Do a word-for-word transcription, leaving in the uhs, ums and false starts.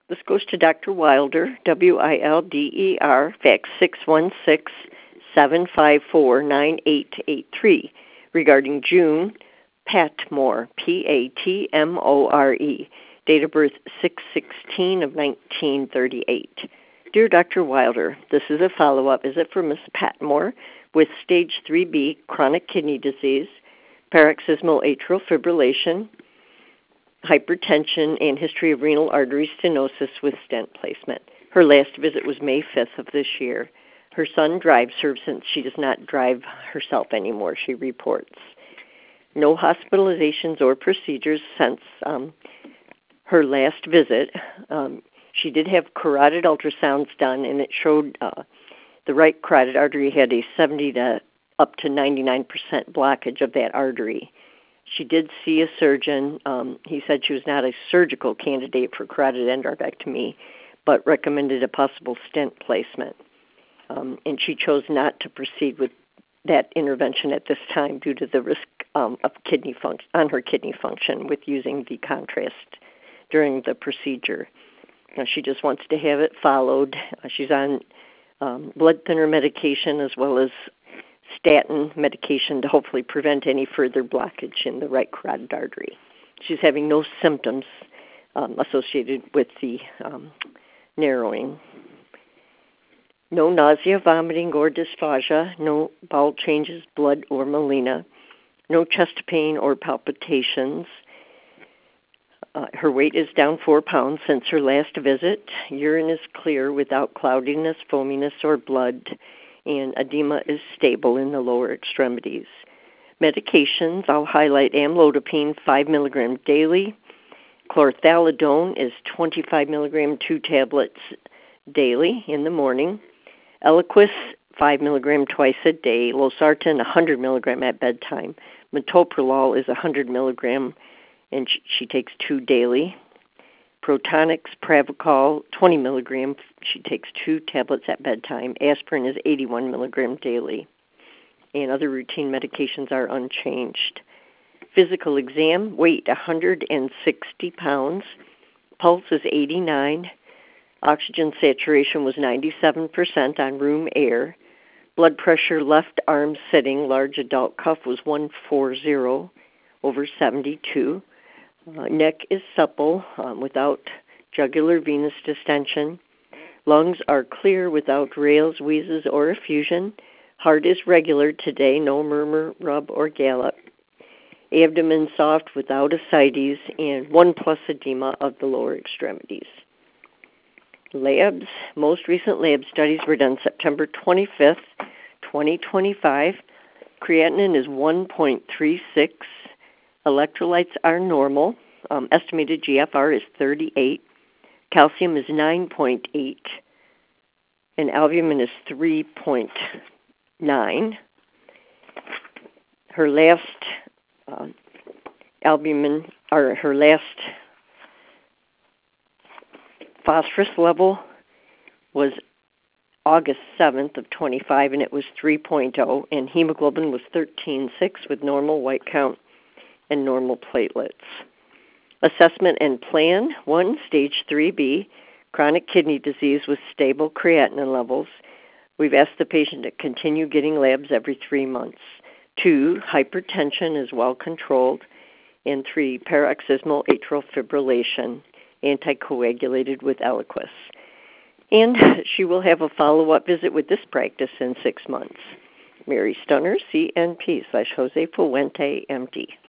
This goes to Doctor Wilder, W I L D E R, fax six one six, seven five four, nine eight eight three, regarding June Patmore, P A T M O R E, date of birth six sixteen of nineteen thirty-eight. Dear Doctor Wilder, this is a follow-up visit for Miss Patmore with stage three B chronic kidney disease, paroxysmal atrial fibrillation, hypertension, and history of renal artery stenosis with stent placement. Her last visit was May fifth of this year. Her son drives her since she does not drive herself anymore, she reports. No hospitalizations or procedures since um, her last visit. Um, she did have carotid ultrasounds done, and it showed uh, the right carotid artery had a seventy to up to ninety-nine percent blockage of that artery. She did see a surgeon. Um, he said she was not a surgical candidate for carotid endarterectomy, but recommended a possible stent placement. Um, and she chose not to proceed with that intervention at this time due to the risk um, of kidney function on her kidney function with using the contrast during the procedure. Now, she just wants to have it followed. Uh, she's on um, blood thinner medication as well as statin medication to hopefully prevent any further blockage in the right carotid artery. She's having no symptoms um, associated with the um, narrowing. No nausea, vomiting, or dysphagia, no bowel changes, blood, or melena, no chest pain or palpitations. Uh, her weight is down four pounds since her last visit. Urine is clear without cloudiness, foaminess, or blood, and edema is stable in the lower extremities. Medications, I'll highlight amlodipine, five milligrams daily. Chlorthalidone is twenty-five milligrams, two tablets daily in the morning. Eliquis, five milligrams twice a day. Losartan, one hundred milligrams at bedtime. Metoprolol is one hundred milligrams, and she, she takes two daily. Protonix, Pravachol, twenty milligrams. She takes two tablets at bedtime. Aspirin is eighty-one milligrams daily. And other routine medications are unchanged. Physical exam, weight one hundred sixty pounds. Pulse is eighty-nine. Oxygen saturation was ninety-seven percent on room air. Blood pressure left arm sitting, large adult cuff was one forty over seventy-two. Uh, neck is supple um, without jugular venous distension. Lungs are clear without rales, wheezes, or effusion. Heart is regular today, no murmur, rub, or gallop. Abdomen soft without ascites and one plus edema of the lower extremities. Labs, most recent lab studies were done September twenty-fifth, twenty twenty-five. Creatinine is one point three six. Electrolytes are normal. Um, estimated G F R is thirty-eight. Calcium is nine point eight. And albumin is three point nine. Her last uh, albumin, or her last phosphorus level was August seventh of twenty-five, and it was three point oh, and hemoglobin was thirteen point six with normal white count and normal platelets. Assessment and plan, one, stage three B, chronic kidney disease with stable creatinine levels. We've asked the patient to continue getting labs every three months. Two, hypertension is well controlled. And three, paroxysmal atrial fibrillation, anticoagulated with Eliquis. And she will have a follow-up visit with this practice in six months. Mary Stunner, C N P slash Jose Fuente, M D.